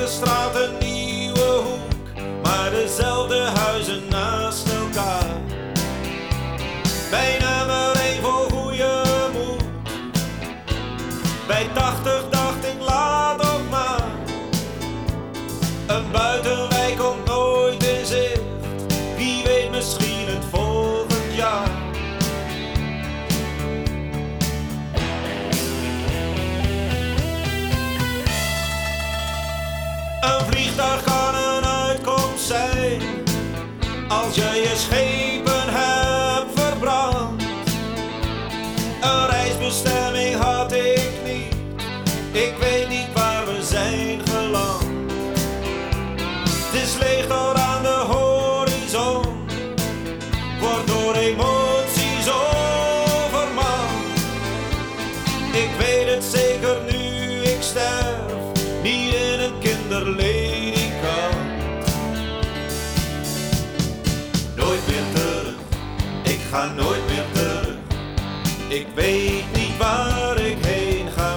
straat, een nieuwe hoek, maar dezelfde huizen naast elkaar. Bij nummer 1 voor goede moed. Bij 80 dacht ik laat ook maar. Een buitenwijk komt nooit in zicht, wie weet misschien het volgend jaar. Een vliegtuig kan een uitkomst zijn, als je je schepen hebt verbrand. Een reisbestemming had ik niet, ik weet niet waar we zijn geland. Het is leeg tot aan de horizon, wordt door emoties overmand. Ik weet het zeker nu ik sterf, niet in een kinderledikant. Nooit meer terug, ik ga nooit meer terug. Ik weet niet waar ik heen ga.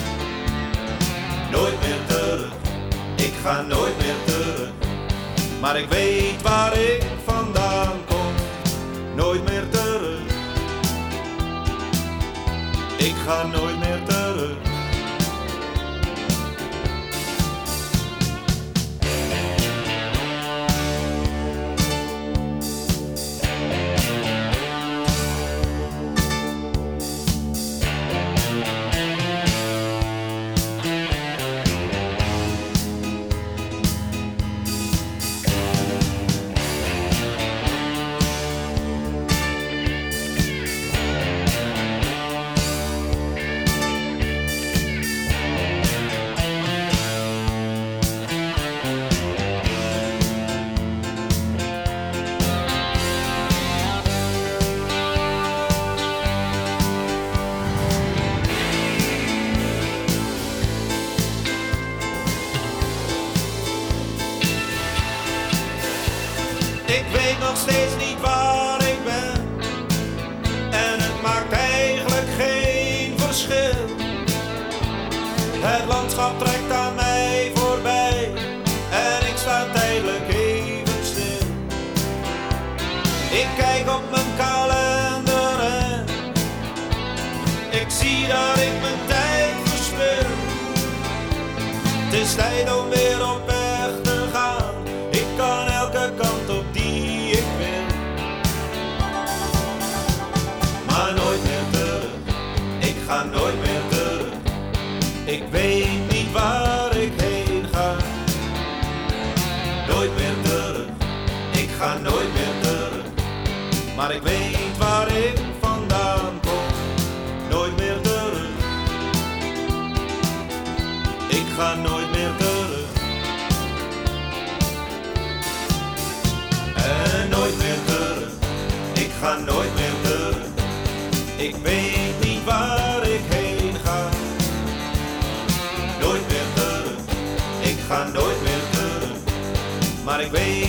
Nooit meer terug, ik ga nooit meer terug. Maar ik weet waar ik vandaan kom. Nooit meer terug, ik ga nooit meer terug. Ik weet nog steeds niet waar ik ben, en het maakt eigenlijk geen verschil. Het landschap trekt aan mij voorbij, en ik sta tijdelijk even stil. Ik kijk op mijn kalender en ik zie dat ik mijn tijd verspil. Het is tijd om weer op weg te gaan, ik kan elke kant op die ik wil. Maar nooit meer terug, ik ga nooit meer terug. Ik weet niet waar ik heen ga. Nooit meer terug, ik ga nooit meer terug. Maar ik weet waar ik vandaan kom. Nooit meer terug, ik ga nooit meer terug. En nooit meer terug, ik ga nooit meer terug. Ik weet niet waar ik heen ga. Nooit meer terug, ik ga nooit meer terug. Maar ik weet